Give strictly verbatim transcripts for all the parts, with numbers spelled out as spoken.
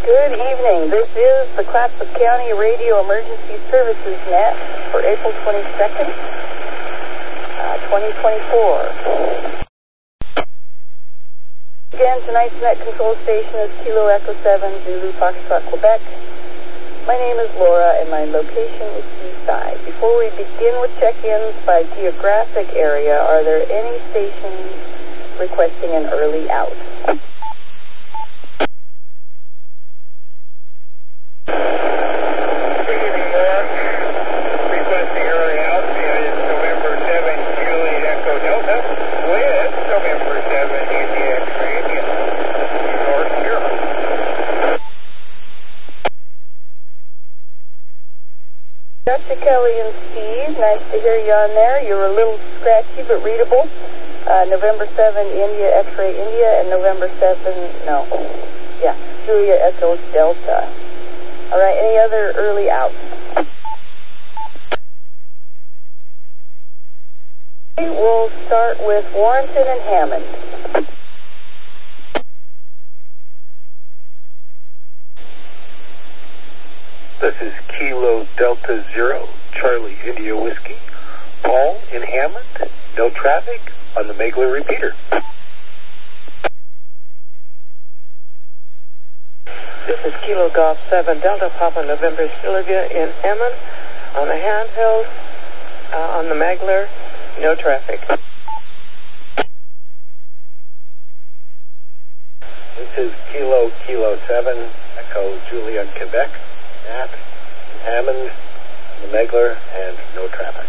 Good evening. This is the Clatsop County Radio Emergency Services Net for April twenty-second, uh, twenty twenty-four. Again, tonight's net control station is Kilo Echo seven, Zulu Foxtrot, Quebec. My name is Laura, and my location is Seaside. Before we begin with check-ins by geographic area, are there any stations requesting an early out? Doctor Kelly and Steve, nice to hear you on there. You're a little scratchy but readable. Uh, November seventh, India, X-Ray India, and November seventh, no, yeah, Julia Echo Delta. All right, any other early outs? Okay, we'll start with Warrenton and Hammond. This is Kilo Delta Zero, Charlie India Whiskey. Paul in Hammond, no traffic on the Megler repeater. This is Kilo Golf seven, Delta Papa November Sylvia in Hammond. On the handheld, uh, on the Megler, no traffic. This is Kilo Kilo seven, Echo Julia, Quebec. Nat, Hammond, the Megler, and no traffic.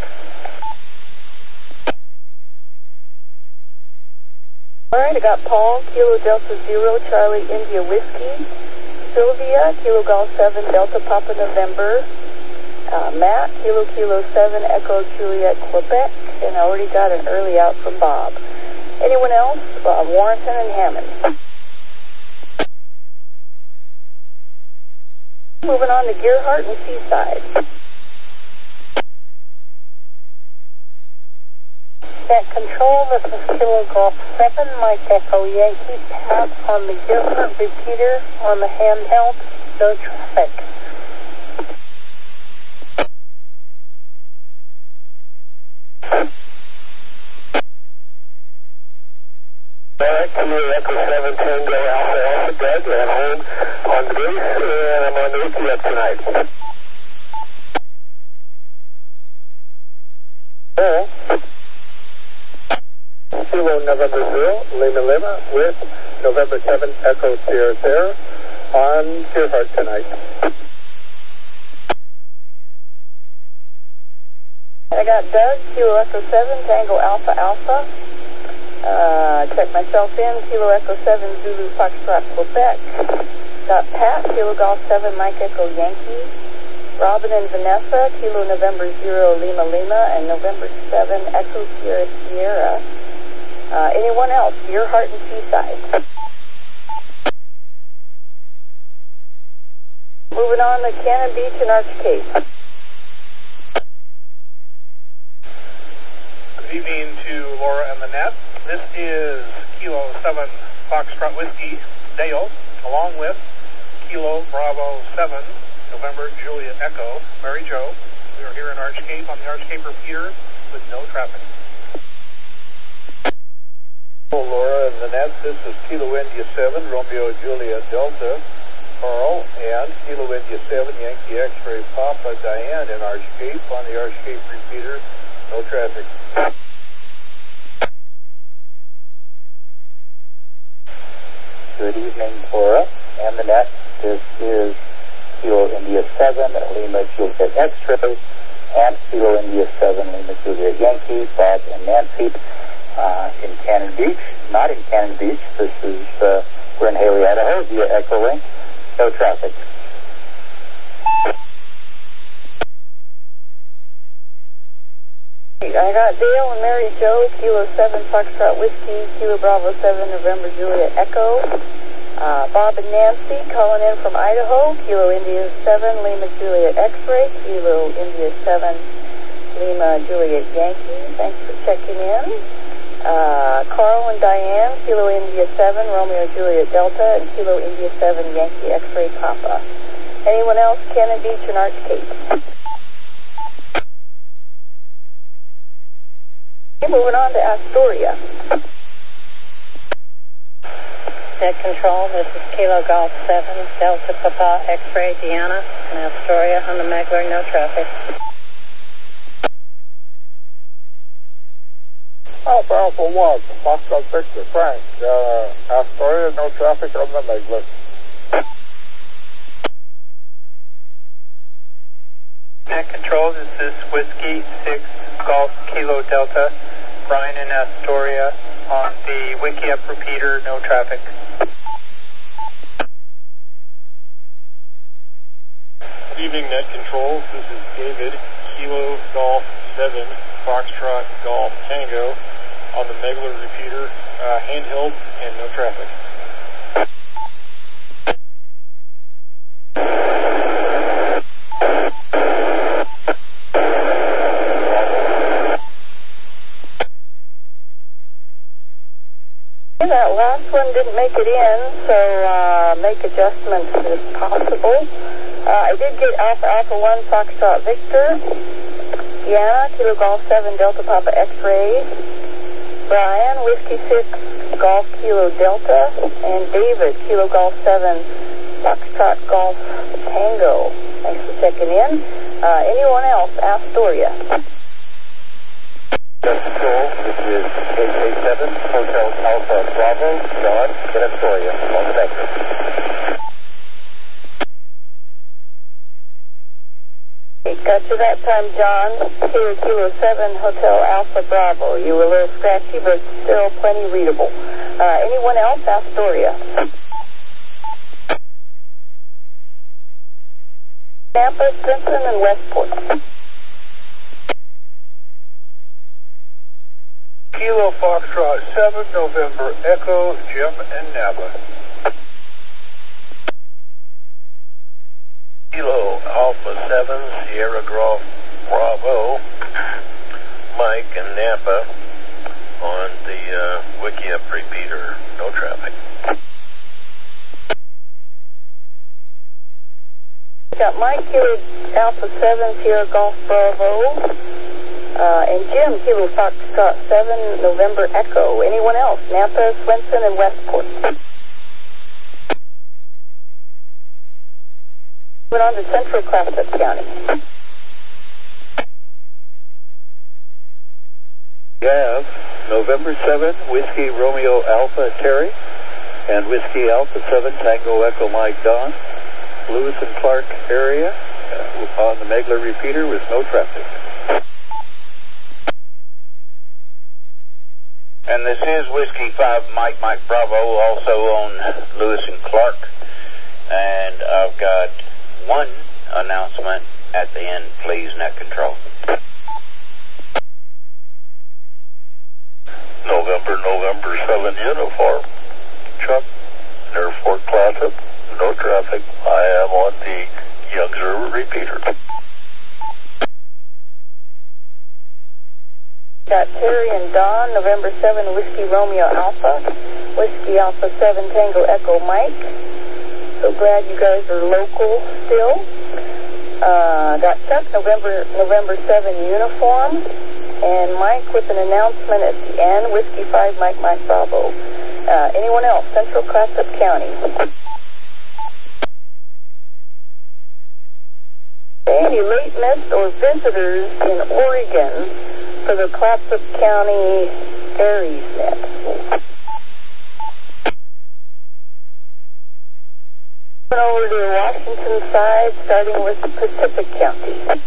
All right, I got Paul, Kilo Delta Zero, Charlie India Whiskey. Sylvia, Kilo Golf seven, Delta Papa November. Uh, Matt, Kilo Kilo seven, Echo Juliet, Quebec. And I already got an early out from Bob. Anyone else? Uh, Warrenton and Hammond. Moving on to Gearhart and Seaside. Net control, this is Kilo Golf seven, Mike Echo Yankee, Pat on the Gearhart repeater, on the handheld, no traffic. Alright, Kilo Echo seven, Tango Alpha Alpha Doug, and I'm home on the base, and I'm on the rookie up tonight. Paul, Kilo November zero, Lima Lima, with November seventh, Echo Sierra Sierra, on Gearhart tonight. I got Doug, Kilo Echo seven, Tango Alpha Alpha. Uh, check myself in, Kilo Echo seven, Zulu Foxtrot, Quebec. Got Pat, Kilo Golf seven, Mike Echo Yankee. Robin and Vanessa, Kilo November zero, Lima Lima, and November seven, Echo Sierra Sierra. Uh, anyone else? Gearhart and Seaside. Moving on to Cannon Beach and Arch Cape. Good evening to Laura and the net. This is Kilo seven Foxtrot Whiskey, Dale, along with Kilo Bravo seven, November Julia Echo, Mary Jo. We are here in Arch Cape on the Arch Cape repeater with no traffic. Hello, Laura and the net. This is Kilo India seven, Romeo Julia Delta, Carl, and Kilo India seven, Yankee X-Ray Papa Diane in Arch Cape on the Arch Cape repeater, no traffic. Good evening, Laura and the net. This is Kilo India seven, Lima Juliet X-Ray, and Kilo India seven, Lima Juliet Yankee, Bob and Nancy uh, in Cannon Beach. Not in Cannon Beach. This is, uh, we're in Haley, Idaho, via Echo Link. No traffic. I got Dale and Mary Jo, Kilo seven, Foxtrot Whiskey, Kilo Bravo seven, November Juliet Echo. Uh, Bob and Nancy calling in from Idaho, Kilo India seven, Lima Juliet X-Ray, Kilo India seven, Lima Juliet Yankee. Thanks for checking in. Uh, Carl and Diane, Kilo India seven, Romeo Juliet Delta, and Kilo India seven, Yankee X-Ray Papa. Anyone else, Cannon Beach and Arch Cape? Okay, moving on to Astoria. Net control, this is Kilo Golf seven, Delta Papa X-Ray Deanna, and Astoria on the Magler, no traffic. Alpha Alpha one, Foxtrot Victor, Frank, uh, Astoria, no traffic on the Megler. Net control, this is Whiskey six, Golf Kilo Delta, Brian in Astoria on the Wiki Up repeater, no traffic. Good evening, Net Control. This is David, Kilo Golf seven, Foxtrot Golf Tango on the Megler repeater, uh, handheld and no traffic. That last one didn't make it in, so uh, make adjustments if possible. Uh, I did get Alpha Alpha one, Foxtrot Victor, Deanna, Kilo Golf seven, Delta Papa X-Ray, Brian, Whiskey six, Golf Kilo Delta, and David, Kilo Golf seven, Foxtrot Golf Tango. Thanks for checking in. Uh, anyone else? Astoria. Net control, this is K K seven, Hotel Alpha Bravo, John, in Astoria, on the Megler. Got you that time, John. Kilo Kilo seven, Hotel Alpha Bravo. You were a little scratchy, but still plenty readable. Uh, anyone else? Astoria. Tampa, Stinson, and Westport. Kilo Foxtrot seven, November Echo, Jim and Napa. Kilo Alpha seven, Sierra Golf Bravo, Mike and Napa on the uh, Wiki Up repeater, no traffic. Got Mike, Kilo Alpha seven, Sierra Golf Bravo, uh, and Jim, Kilo Foxtrot seven, November Echo. Anyone else? Napa, Swenson, and Westport. Moving on to Central Clatsop County. We have November seventh, Whiskey Romeo Alpha Terry, and Whiskey Alpha seven, Tango Echo Mike Don, Lewis and Clark area uh, on the Megler repeater with no traffic. And this is Whiskey five, Mike Mike Bravo, also on Lewis and Clark. And I've got one announcement at the end, please, Net Control. November, November seven uniform. Chuck, Airport Classic, no traffic. I am on the Youngs River repeater. Got Terry and Don, November seventh, Whiskey Romeo Alpha, Whiskey Alpha seven, Tango Echo Mike. So glad you guys are local still. Uh, got Chuck, November November seventh uniform, and Mike with an announcement at the end, Whiskey five, Mike Mike Bravo. Uh, anyone else? Central Clatsop County. Any late missed or visitors in Oregon for the Clatsop County Aries Net. Over to the Washington side, starting with Pacific County.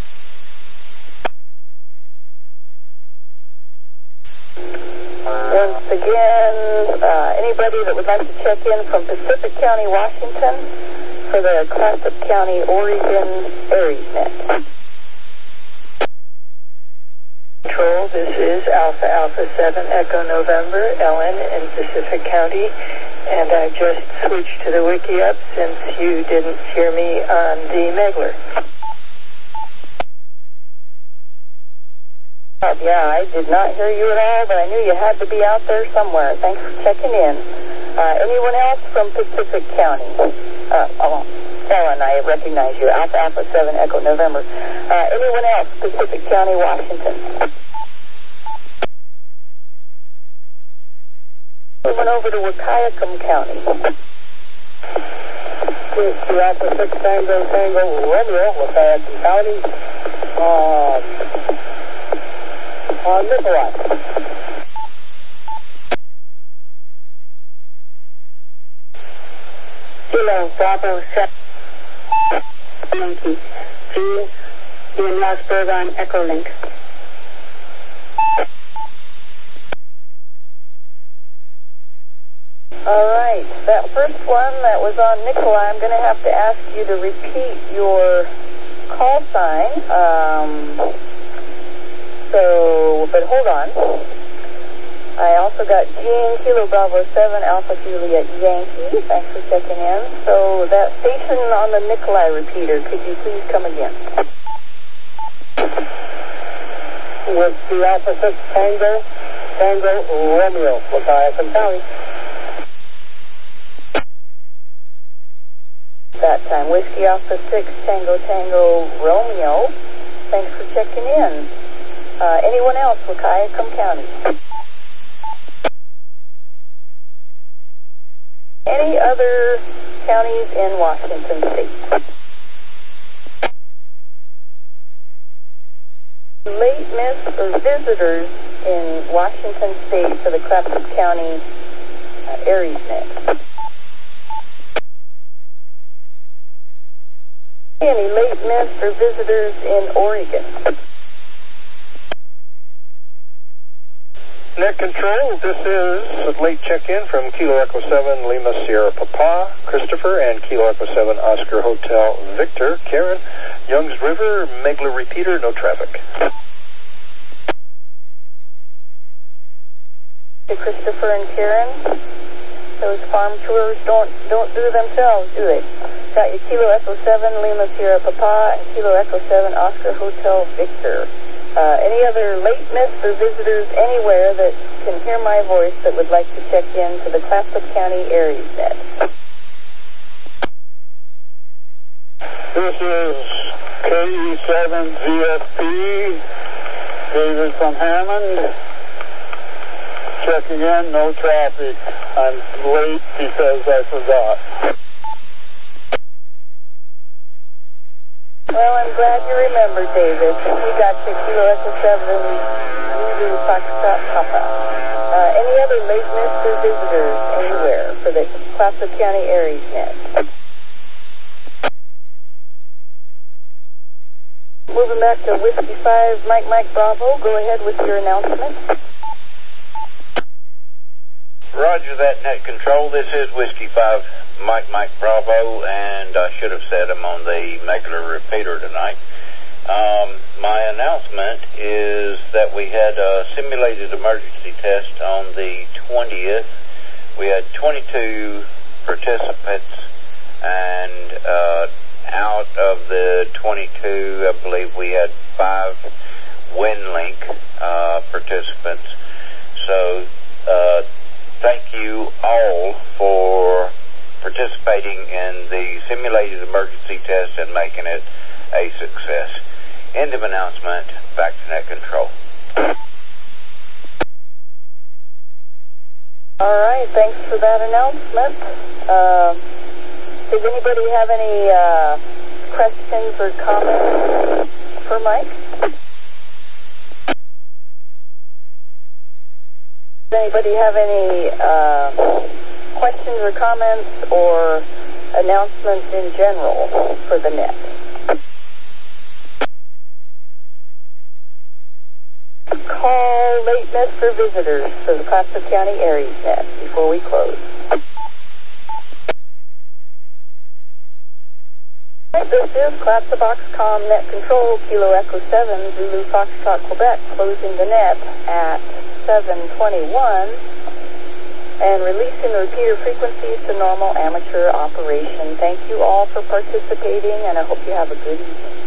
Once again, uh, anybody that would like to check in from Pacific County, Washington, for the Clatsop County, Oregon Aries Net. Control, this is Alpha Alpha seven, Echo November, Ellen in Pacific County. And I just switched to the Wiki Up since you didn't hear me on the Megler. Yeah, I did not hear you at all, but I knew you had to be out there somewhere. Thanks for checking in. Uh, anyone else from Pacific County? Uh, oh, Ellen, I recognize you. Alpha Alpha seven Echo November. Uh, anyone else? Pacific County, Washington. Moving over to Wahkiakum County. The Alpha six Tango Tango Romeo, Wahkiakum County. Um, on Nikolai. Kilo Bravo seven Yankee G in Rossburg on Echolink. All right, that first one that was on Nikolai, I'm going to have to ask you to repeat your call sign. Um, so, but hold on. I also got Gene, Kilo Bravo seven, Alpha Juliet Yankee. Thanks for checking in. So that station on the Nikolai repeater, could you please come again? With the Alpha six Tango, Tango Romeo, Wahkiakum County. That time, Whiskey Alpha six Tango Tango Romeo. Thanks for checking in. Uh, anyone else, Wahkiakum County? Any other counties in Washington State? Late miss or visitors in Washington State for the Clatsop County uh, AresNet? Any late miss or visitors in Oregon? Net Control, this is late check-in from Kilo Echo seven, Lima Sierra Papa, Christopher, and Kilo Echo seven, Oscar Hotel Victor. Karen, Youngs River, Megler repeater, no traffic. Hey, Christopher and Karen, those farm tours don't don't do themselves, do they? Got your Kilo Echo seven, Lima Sierra Papa, and Kilo Echo seven, Oscar Hotel Victor. Uh, any other late miss or visitors anywhere that can hear my voice that would like to check in to the Clatsop County AresNet? This is K E seven Z F P, David from Hammond. Checking in, no traffic. I'm late because I forgot. Well, I'm glad you remembered, David. We got you Kilo Echo seven, Zulu Foxtrot Papa. Uh, any other late miss or visitors anywhere for the Clatsop County AresNet? Moving back to Whiskey five, Mike Mike Bravo, go ahead with your announcement. Roger that, Net Control. This is Whiskey five, Mike Mike Bravo, and I should have said I'm on the Megler repeater tonight. Um, my announcement is that we had a simulated emergency test on the twentieth. We had twenty-two participants, and uh, out of the twenty-two, I believe we had five WinLink uh, participants. So, uh, thank you all for participating in the simulated emergency test and making it a success. End of announcement. Back to Net Control. All right, thanks for that announcement. Uh, does anybody have any uh, questions or comments for Mike? Does anybody have any uh, questions or comments or announcements in general for the net? Call late miss for visitors for the Clatsop County AresNet before we close. This is Clatsop Oxcom Net Control, Kilo Echo seven, Zulu Foxtrot, Quebec, closing the net at seven twenty-one and releasing the repeater frequencies to normal amateur operation. Thank you all for participating, and I hope you have a good evening.